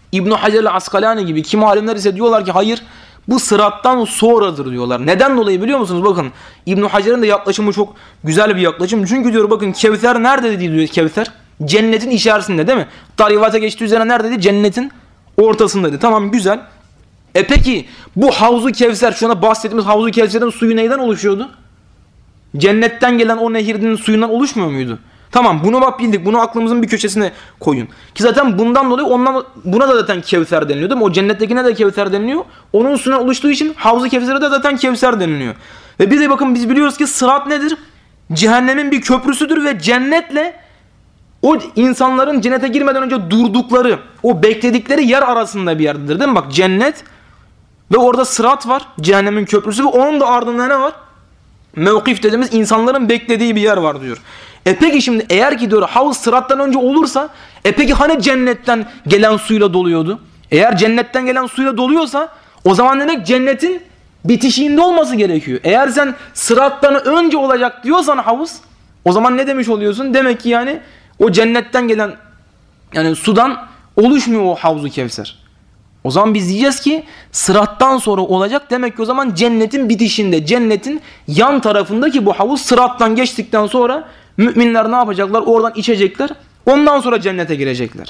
İbn Hacer el-Askalani gibi kimi alimler ise diyorlar ki hayır, bu sırattan sonradır diyorlar. Neden dolayı biliyor musunuz? Bakın İbn Hacer'in de yaklaşımı çok güzel bir yaklaşım. Çünkü diyor bakın Kevser nerede diyor Kevser? Cennetin içerisinde değil mi? Hatta rivayete geçtiği üzere neredeydi? Cennetin ortasındaydı. Tamam, güzel. E peki bu Havzu Kevser, şu anda bahsettiğimiz Havzu Kevser'in suyu neyden oluşuyordu? Cennetten gelen o nehirin suyundan oluşmuyor muydu? Tamam, bunu bak bildik. Bunu aklımızın bir köşesine koyun. Ki zaten bundan dolayı ondan, buna da zaten Kevser deniliyor değil mi? O cennettekine de Kevser deniliyor. Onun suyundan oluştuğu için Havzu Kevser'e de zaten Kevser deniliyor. Ve bir de bakın biz biliyoruz ki sırat nedir? Cehennemin bir köprüsüdür ve cennetle o insanların cennete girmeden önce durdukları, o bekledikleri yer arasında bir yerdedir değil mi? Bak cennet ve orada sırat var. Cehennemin köprüsü ve onun da ardında ne var? Mevkif dediğimiz insanların beklediği bir yer var diyor. E peki şimdi eğer ki diyor havuz sırattan önce olursa, e peki hani cennetten gelen suyla doluyordu? Eğer cennetten gelen suyla doluyorsa o zaman demek cennetin bitişiğinde olması gerekiyor. Eğer sen sırattan önce olacak diyorsan havuz, o zaman ne demiş oluyorsun? Demek ki yani o cennetten gelen yani sudan oluşmuyor o Havzu Kevser. O zaman biz diyeceğiz ki sırattan sonra olacak. Demek ki o zaman cennetin bitişinde, cennetin yan tarafındaki bu havuz sırattan geçtikten sonra müminler ne yapacaklar? Oradan içecekler. Ondan sonra cennete girecekler.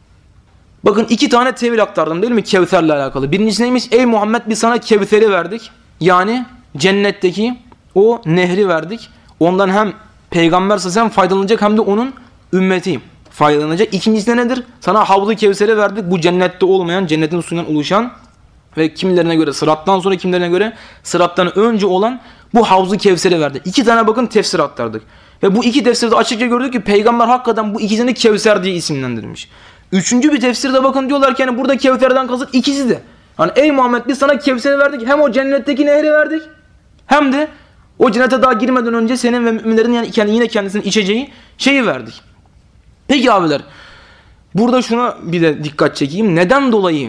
Bakın iki tane tevil aktardım değil mi Kevser'le alakalı. Birincisi neymiş? Ey Muhammed, biz sana Kevser'i verdik. Yani cennetteki o nehri verdik. Ondan hem Peygamber sen faydalanacak hem de onun ümmeti faydalanacak. İkincisi de nedir? Sana Havzu Kevser'i verdik. Bu cennette olmayan, cennetin suyundan oluşan ve kimilerine göre sırattan sonra, kimilerine göre sırattan önce olan bu Havzu Kevser'i verdik. İki tane bakın tefsir aktardık. Ve bu iki tefsirde açıkça gördük ki Peygamber hakikaten bu ikisini Kevser diye isimlendirmiş. Üçüncü bir tefsirde bakın diyorlar ki yani burada Kevser'den kasıt ikisi de. Hani ey Muhammed, biz sana Kevser'i verdik. Hem o cennetteki nehri verdik. Hem de o cennete daha girmeden önce senin ve müminlerin yani yine kendisinin içeceği şeyi verdik. Peki abiler, burada şuna bir de dikkat çekeyim. Neden dolayı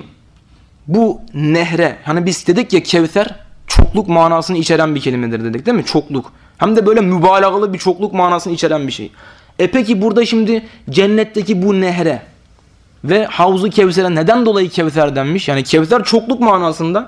bu nehre, hani biz dedik ya Kevser çokluk manasını içeren bir kelimedir dedik değil mi? Çokluk. Hem de böyle mübalağalı bir çokluk manasını içeren bir şey. E peki burada şimdi cennetteki bu nehre ve Havzu Kevser'e neden dolayı Kevser denmiş? Yani Kevser çokluk manasında.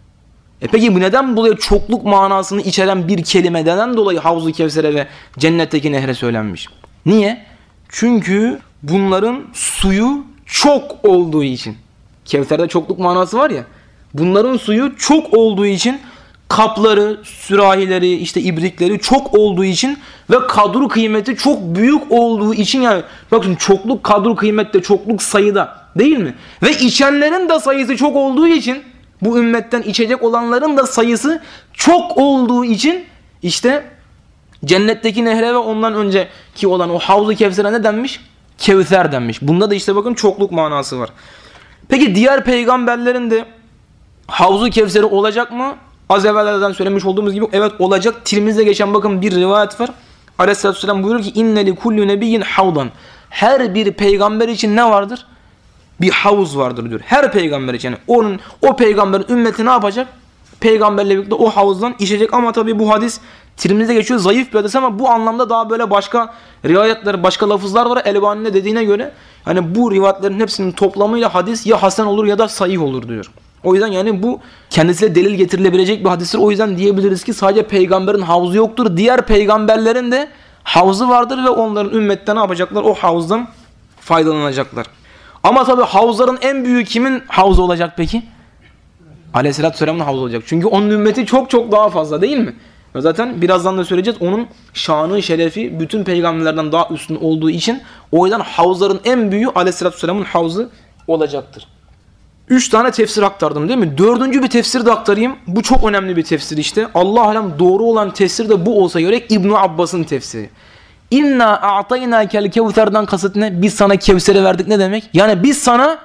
E peki bu neden dolayı çokluk manasını içeren bir kelime neden dolayı Havzu Kevser'e ve cennetteki nehre söylenmiş? Niye? Çünkü bunların suyu çok olduğu için. Kevser'de çokluk manası var ya. Bunların suyu çok olduğu için kapları, sürahileri, işte ibrikleri çok olduğu için ve kadru kıymeti çok büyük olduğu için, yani bakın çokluk kadru kıymette, çokluk sayıda değil mi? Ve içenlerin de sayısı çok olduğu için, bu ümmetten içecek olanların da sayısı çok olduğu için işte cennetteki nehre ve ondan önceki olan o Havzu Kevser'e ne denmiş? Kevser denmiş. Bunda da işte bakın çokluk manası var. Peki diğer peygamberlerin de Havzu Kevser'i olacak mı? Az evvellerden söylemiş olduğumuz gibi evet olacak. Tirmiz'de geçen bakın bir rivayet var. Aleyhisselatü Vesselam buyuruyor ki inne li kulli nebiyyin havdan. Her bir peygamber için ne vardır? Bir havuz vardır diyor. Her peygamber için. Yani onun, o peygamberin ümmeti ne yapacak? Peygamberle birlikte o havuzdan içecek. Ama tabii bu hadis Tirmiz'de geçiyor. Zayıf bir hadis ama bu anlamda daha böyle başka rivayetler, başka lafızlar var. Elbani'nin dediğine göre hani bu rivayetlerin hepsinin toplamıyla hadis ya hasen olur ya da sahih olur diyor. O yüzden yani bu kendisiyle delil getirilebilecek bir hadistir. O yüzden diyebiliriz ki sadece peygamberin havuzu yoktur. Diğer peygamberlerin de havuzu vardır ve onların ümmette ne yapacaklar? O havuzdan faydalanacaklar. Ama tabii havuzların en büyüğü kimin havuzu olacak peki? Aleyhisselatü Vesselam'ın havuzu olacak. Çünkü onun ümmeti çok çok daha fazla değil mi? Ve zaten birazdan da söyleyeceğiz. Onun şanı, şerefi bütün peygamberlerden daha üstün olduğu için o yüzden havuzların en büyüğü Aleyhisselatü Vesselam'ın havuzu olacaktır. Üç tane tefsir aktardım değil mi? Dördüncü bir tefsir de aktarayım. Bu çok önemli bir tefsir işte. Allah alem doğru olan tefsir de bu olsa gerek İbn Abbas'ın tefsiri. İnna a'taynakel kevser'den kasıt ne? Biz sana Kevser'i verdik ne demek? Yani biz sana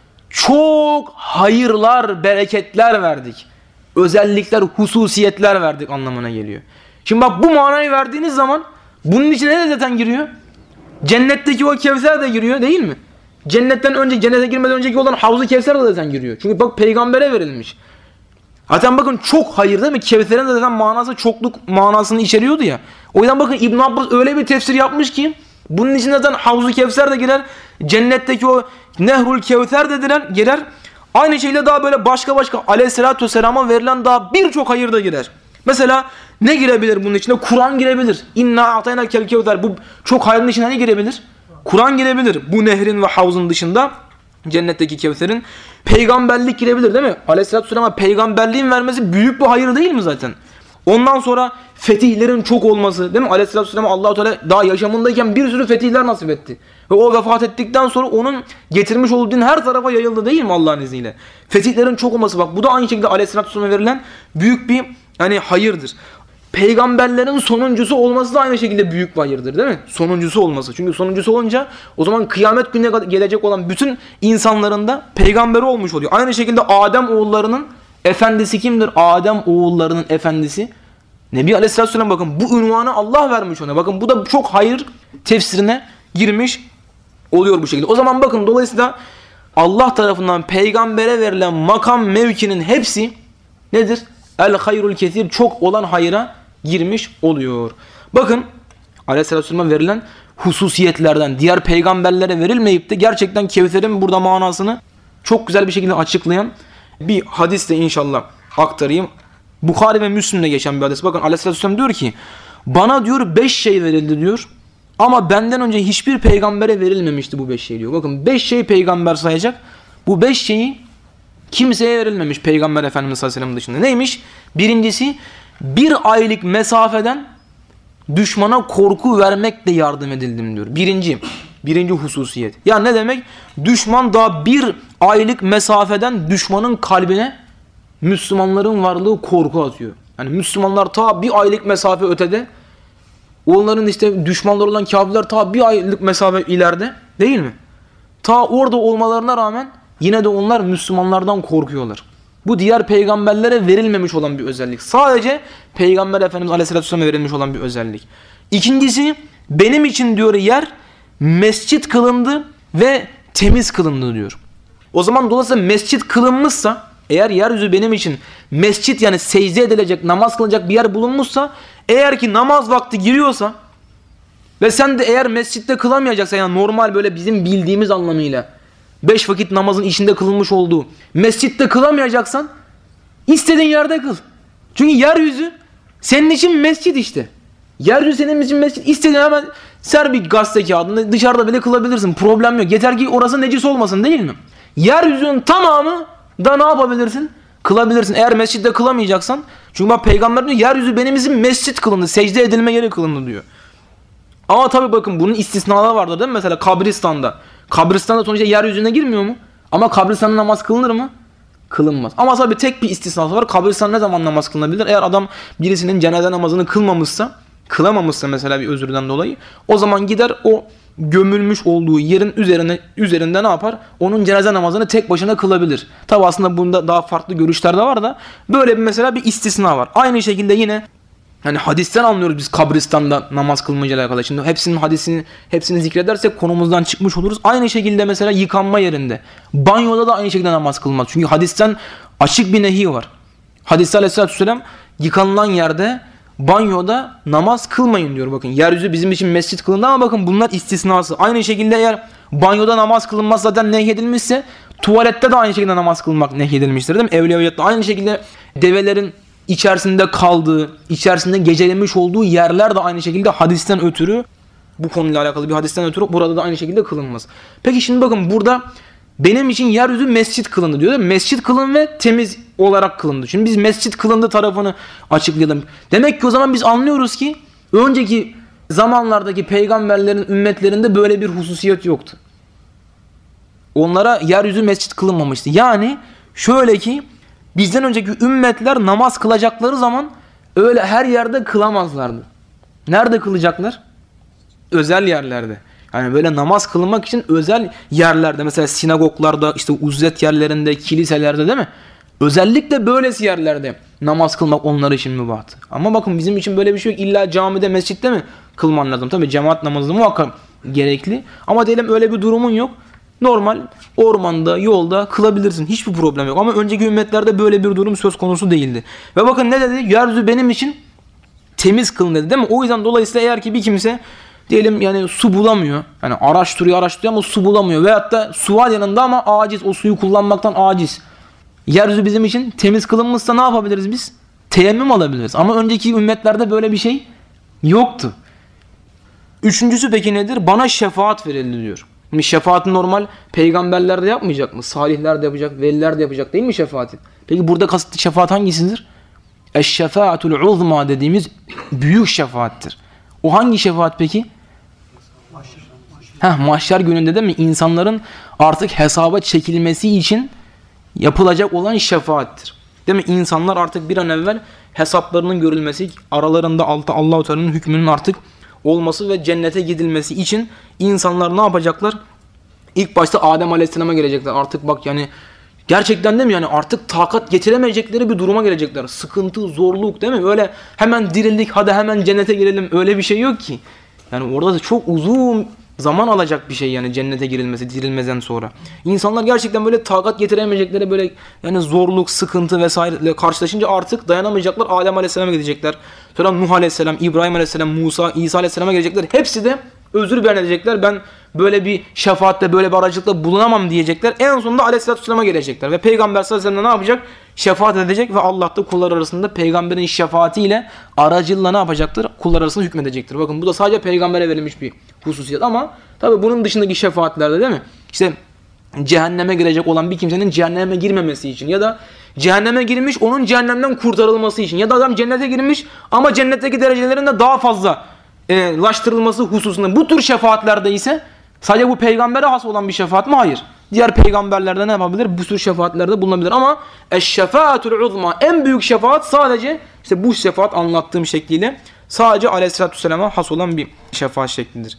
çok hayırlar, bereketler verdik. Özellikler, hususiyetler verdik anlamına geliyor. Şimdi bak bu manayı verdiğiniz zaman bunun içine ne zaten giriyor? Cennetteki o Kevser de giriyor değil mi? Cennetten önce, cennete girmeden önceki olan Havzu Kevser de zaten giriyor. Çünkü bak peygambere verilmiş. Zaten bakın çok hayır değil mi? Kevser'in de zaten manası çokluk manasını içeriyordu ya. O yüzden bakın İbn Abbas öyle bir tefsir yapmış ki Bunun içine zaten Havzu Kevser de girer. Cennetteki o Nehrul Kevser de girer. Aynı şekilde daha böyle başka başka Aleyhisselatü Vesselam'a verilen daha birçok hayır da girer. Mesela ne girebilir bunun içine? Kur'an girebilir. İnna atayna kel kevser. Bu çok hayrın içine ne girebilir? Kur'an girebilir. Bu nehrin ve havzun dışında cennetteki Kevser'in. Peygamberlik girebilir değil mi? Aleyhisselatü Vesselam'a peygamberliğin vermesi büyük bir hayır değil mi zaten? Ondan sonra fetihlerin çok olması değil mi? Aleyhisselatü Vesselam'a Allah-u Teala daha yaşamındayken bir sürü fetihler nasip etti. Ve o vefat ettikten sonra onun getirmiş olduğu din her tarafa yayıldı değil mi Allah'ın izniyle? Fetihlerin çok olması, bak bu da aynı şekilde Aleyhisselatü Vesselam'a verilen büyük bir hani hayırdır. Peygamberlerin sonuncusu olması da aynı şekilde büyük bir hayırdır değil mi? Sonuncusu olması. Çünkü sonuncusu olunca o zaman kıyamet gününe gelecek olan bütün insanların da peygamberi olmuş oluyor. Aynı şekilde Adem oğullarının efendisi kimdir? Adem oğullarının efendisi Nebi Aleyhisselatü Vesselam, bakın bu ünvanı Allah vermiş ona. Bakın bu da çok hayır tefsirine girmiş oluyor bu şekilde. O zaman bakın dolayısıyla Allah tarafından peygambere verilen makam mevkinin hepsi nedir? El hayrul kesir, çok olan hayra girmiş oluyor. Bakın Aleyhisselatü Vesselam'a verilen hususiyetlerden diğer peygamberlere verilmeyip de gerçekten Kevser'in burada manasını çok güzel bir şekilde açıklayan bir hadis de inşallah aktarayım. Bukhari ve Müslim'de geçen bir hadis. Bakın Aleyhisselatü Vesselam diyor ki, bana diyor beş şey verildi diyor. Ama benden önce hiçbir peygambere verilmemişti bu beş şey diyor. Bakın beş şey peygamber sayacak. Bu beş şeyi kimseye verilmemiş Peygamber Efendimiz sallallahu aleyhi ve sellem dışında. Neymiş? Birincisi, bir aylık mesafeden düşmana korku vermekle yardım edildim diyor. Birinci, birinci hususiyet. Ya ne demek? Düşman daha bir aylık mesafeden düşmanın kalbine Müslümanların varlığı korku atıyor. Yani Müslümanlar ta bir aylık mesafe ötede, onların işte düşmanları olan kafirler ta bir aylık mesafe ileride değil mi? Ta orada olmalarına rağmen yine de onlar Müslümanlardan korkuyorlar. Bu diğer peygamberlere verilmemiş olan bir özellik. Sadece Peygamber Efendimiz Aleyhisselatü Vesselam'a verilmiş olan bir özellik. İkincisi, benim için diyor yer mescit kılındı ve temiz kılındı diyor. O zaman dolayısıyla mescit kılınmışsa, eğer yeryüzü benim için mescit, yani secde edilecek, namaz kılınacak bir yer bulunmuşsa, eğer ki namaz vakti giriyorsa ve sen de eğer mescitte kılamayacaksan, yani normal böyle bizim bildiğimiz anlamıyla beş vakit namazın içinde kılınmış olduğu mescitte kılamayacaksan istediğin yerde kıl. Çünkü yeryüzü senin için mescit işte. Yeryüzü senin için mescit. İstediğin hemen ser bir gazete kağıdını, dışarıda bile kılabilirsin. Problem yok. Yeter ki orası necis olmasın değil mi? Yeryüzünün tamamı da ne yapabilirsin? Kılabilirsin. Eğer mescitte kılamayacaksan. Çünkü bak Peygamber diyor yeryüzü benim için mescit kılındı. Secde edilme yeri kılındı diyor. Ama tabi bakın bunun istisnaları vardır değil mi? Mesela kabristan'da. Kabristan'da sonuçta yeryüzüne girmiyor mu? Ama kabristan'da namaz kılınır mı? Kılınmaz. Ama tabi tek bir istisnası var. Kabristan ne zaman namaz kılınabilir? Eğer adam birisinin cenaze namazını kılmamışsa, kılamamışsa mesela bir özürden dolayı, o zaman gider o gömülmüş olduğu yerin üzerine üzerinde ne yapar? Onun cenaze namazını tek başına kılabilir. Tabi aslında bunda daha farklı görüşler de var da böyle bir mesela bir istisna var. Aynı şekilde yine hani hadisten anlıyoruz biz kabristanda namaz kılmayacağıyla alakalı. Şimdi hepsinin hadisini hepsini zikredersek konumuzdan çıkmış oluruz. Aynı şekilde mesela yıkanma yerinde, banyoda da aynı şekilde namaz kılmaz. Çünkü hadisten açık bir nehi var. Hadiste Aleyhisselatü Vesselam yıkanılan yerde, banyoda namaz kılmayın diyor. Bakın yeryüzü bizim için mescit kılındı ama bakın bunlar istisnası. Aynı şekilde eğer banyoda namaz kılınmaz zaten nehyedilmişse, tuvalette de aynı şekilde namaz kılmak nehyedilmiştir değil mi? Evliyaviyatta aynı şekilde develerin içerisinde kaldığı, içerisinde gecelemiş olduğu yerler de aynı şekilde hadisten ötürü, bu konuyla alakalı bir hadisten ötürü burada da aynı şekilde kılınmaz. Peki şimdi bakın burada benim için yeryüzü mescit kılındı diyor değil mi? Mescit kılın ve temiz olarak kılındı. Şimdi biz mescit kılındı tarafını açıklayalım. Demek ki o zaman biz anlıyoruz ki önceki zamanlardaki peygamberlerin ümmetlerinde böyle bir hususiyet yoktu. Onlara yeryüzü mescit kılınmamıştı. Yani şöyle ki bizden önceki ümmetler namaz kılacakları zaman öyle her yerde kılamazlardı. Nerede kılacaklar? Özel yerlerde. Yani böyle namaz kılınmak için özel yerlerde, mesela sinagoglarda, işte uzlet yerlerinde, kiliselerde değil mi? Özellikle böylesi yerlerde namaz kılmak onlar için mübahtı. Ama bakın bizim için böyle bir şey yok. İlla camide, mescitte mi kılman lazım? Tabii cemaat namazı muhakkak gerekli. Ama diyelim öyle bir durumun yok. Normal ormanda, yolda kılabilirsin. Hiçbir problem yok. Ama önceki ümmetlerde böyle bir durum söz konusu değildi. Ve bakın ne dedi? Yeryüzü benim için temiz kılın dedi değil mi? O yüzden dolayısıyla eğer ki bir kimse diyelim yani su bulamıyor. Yani araştırıyor araştırıyor ama su bulamıyor. Veyahut da su var yanında ama aciz. O suyu kullanmaktan aciz. Yeryüzü bizim için temiz kılınmışsa ne yapabiliriz biz? Teyemmüm alabiliriz. Ama önceki ümmetlerde böyle bir şey yoktu. Üçüncüsü peki nedir? Bana şefaat verildi diyor. Şimdi şefaati normal peygamberler de yapmayacak mı? Salihler de yapacak, veliler de yapacak değil mi şefaati? Peki burada kasıtlı şefaat hangisidir? Eşşefaatul uzma dediğimiz büyük şefaattir. O hangi şefaat peki? Heh, mahşer gününde değil mi? İnsanların artık hesaba çekilmesi için yapılacak olan şefaattir. Değil mi? İnsanlar artık bir an evvel hesaplarının görülmesi, aralarında Allah-u Teala'nın hükmünün artık olması ve cennete gidilmesi için insanlar ne yapacaklar? İlk başta Adem Aleyhisselam'a gelecekler. Artık bak yani gerçekten değil mi? Yani artık takat getiremeyecekleri bir duruma gelecekler. Sıkıntı, zorluk değil mi? Öyle hemen dirildik, hadi hemen cennete girelim. Öyle bir şey yok ki. Yani orada da çok uzun zaman alacak bir şey yani cennete girilmesi, dirilmeden sonra. İnsanlar gerçekten böyle takat getiremeyecekleri böyle yani zorluk, sıkıntı vesaireyle karşılaşınca artık dayanamayacaklar. Adem Aleyhisselam'a gidecekler. Sonra Nuh Aleyhisselam, İbrahim Aleyhisselam, Musa, İsa Aleyhisselam'a gelecekler. Hepsi de özür beyan edecekler. Ben böyle bir şefaatte, böyle bir aracılıkta bulunamam diyecekler. En sonunda Aleyhisselatü Vesselam'a gelecekler. Ve Peygamber sallallahu aleyhi ve sellem ne yapacak? Şefaat edecek ve Allah da kullar arasında peygamberin şefaatiyle aracılığıyla ne yapacaktır? Kullar arasında hükmedecektir. Bakın bu da sadece peygambere verilmiş bir hususiyet ama tabi bunun dışındaki şefaatlerde değil mi? İşte cehenneme girecek olan bir kimsenin cehenneme girmemesi için ya da cehenneme girmiş onun cehennemden kurtarılması için ya da adam cennete girmiş ama cennetteki derecelerinde daha fazla e, laştırılması hususunda bu tür şefaatlerde ise sadece bu peygambere has olan bir şefaat mi? Hayır. Diğer peygamberlerde ne yapabilir? Bu tür şefaatlerde bulunabilir ama eşşefaatul uzma en büyük şefaat sadece işte bu şefaat anlattığım şekliyle sadece Aleyhisselatü Vesselam'a has olan bir şefaat şeklidir.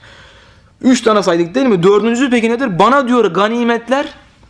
Üç tane saydık değil mi? Dördüncüsü peki nedir? Bana diyor ganimetler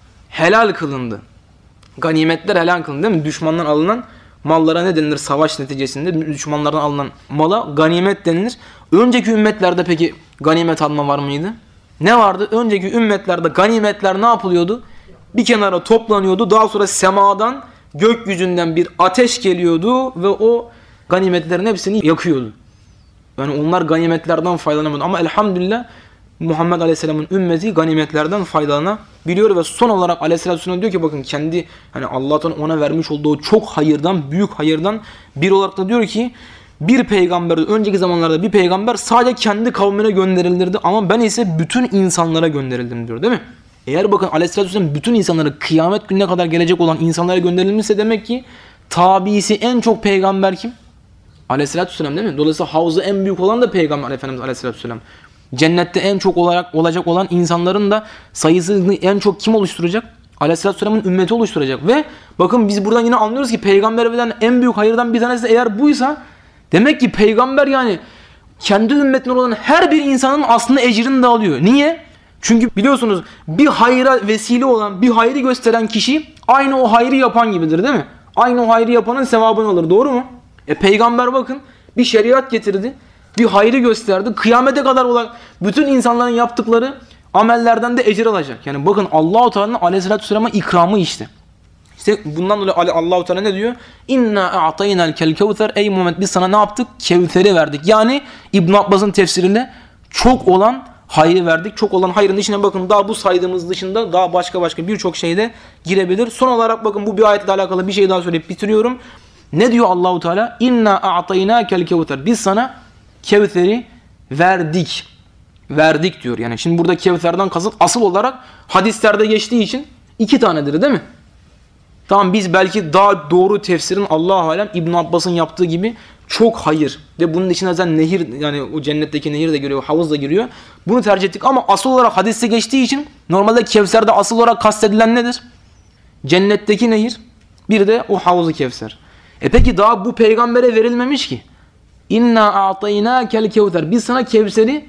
helal kılındı. Ganimetler helal kılındı değil mi? Düşmandan alınan mallara ne denilir? Savaş neticesinde düşmanlardan alınan mala ganimet denilir. Önceki ümmetlerde peki ganimet alma var mıydı? Ne vardı? Önceki ümmetlerde ganimetler ne yapılıyordu? Bir kenara toplanıyordu. Daha sonra semadan, gökyüzünden bir ateş geliyordu ve o ganimetlerin hepsini yakıyordu. Yani onlar ganimetlerden faydalanamadı. Ama elhamdülillah Muhammed Aleyhisselam'ın ümmeti ganimetlerden faydalanabiliyor ve son olarak Aleyhisselatü Vesselam diyor ki bakın kendi hani Allah'tan ona vermiş olduğu çok hayırdan, büyük hayırdan bir olarak da diyor ki bir peygamber, önceki zamanlarda bir peygamber sadece kendi kavmine gönderilirdi ama ben ise bütün insanlara gönderildim diyor değil mi? Eğer bakın Aleyhisselatü Vesselam bütün insanlara kıyamet gününe kadar gelecek olan insanlara gönderilmişse demek ki tabisi en çok peygamber kim? Aleyhisselatü Vesselam değil mi? Dolayısıyla havzı en büyük olan da Peygamber Efendimiz Aleyhisselatü Vesselam. Cennette en çok olarak olacak olan insanların da sayısını en çok kim oluşturacak? Aleyhisselatü Vesselam'ın ümmeti oluşturacak. Ve bakın biz buradan yine anlıyoruz ki peygamber veren en büyük hayırdan bir tanesi de eğer buysa demek ki peygamber yani kendi ümmetinden olan her bir insanın aslında ecrini de alıyor. Niye? Çünkü biliyorsunuz bir hayra vesile olan, bir hayrı gösteren kişi aynı o hayrı yapan gibidir değil mi? Aynı o hayrı yapanın sevabını alır. Doğru mu? E peygamber bakın bir şeriat getirdi. Bir hayrı gösterdi. Kıyamete kadar olan bütün insanların yaptıkları amellerden de ecir alacak. Yani bakın Allah-u Teala'nın Aleyhisselatü Vesselam'a ikramı işte. İşte bundan dolayı Allah-u Teala ne diyor? İnna a'taynal kevser. Ey Muhammed biz sana ne yaptık? Kevser'i verdik. Yani İbn Abbas'ın tefsirinde çok olan hayrı verdik. Çok olan hayrın içine bakın daha bu saydığımız dışında daha başka başka birçok şey de girebilir. Son olarak bakın bu bir ayetle alakalı bir şey daha söyleyip bitiriyorum. Ne diyor Allahu Teala? İnna a'taynakel kevser. Biz sana Kevser'i verdik. Verdik diyor. Yani şimdi burada Kevser'den kasıt asıl olarak hadislerde geçtiği için iki tanedir değil mi? Tamam biz belki daha doğru tefsirin Allah-u Alem İbn Abbas'ın yaptığı gibi çok hayır ve bunun içine zaten nehir yani o cennetteki nehir de giriyor, havuz da giriyor. Bunu tercih ettik ama asıl olarak hadiste geçtiği için normalde Kevser'de asıl olarak kastedilen nedir? Cennetteki nehir bir de o havuzu Kevser. E peki daha bu peygambere verilmemiş ki. İnna a'taynakel kevser. Biz sana Kevser'i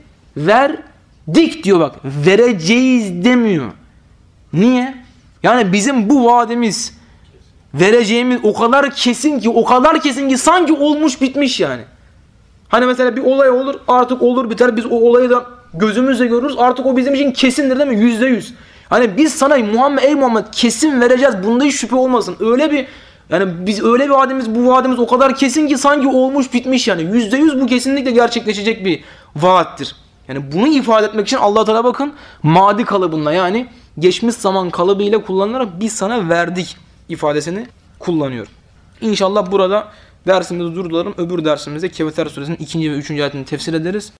verdik diyor bak. Vereceğiz demiyor. Niye? Yani bizim bu vaadimiz vereceğimiz o kadar kesin ki o kadar kesin ki sanki olmuş bitmiş yani. Hani mesela bir olay olur artık olur biter biz o olayı da gözümüzle görürüz artık o bizim için kesindir değil mi? Yüzde yüz. Hani biz sana Muhammed ey Muhammed kesin vereceğiz bunda hiç şüphe olmasın. Öyle bir yani biz öyle bir vaadimiz bu vaadimiz o kadar kesin ki sanki olmuş bitmiş yani. Yüzde yüz bu kesinlikle gerçekleşecek bir vaattir. Yani bunu ifade etmek için Allah Teala bakın madi kalıbında, yani geçmiş zaman kalıbıyla kullanılarak biz sana verdik ifadesini kullanıyor. İnşallah burada dersimizi durduralım. Öbür dersimizde Kevser suresinin ikinci ve üçüncü ayetini tefsir ederiz.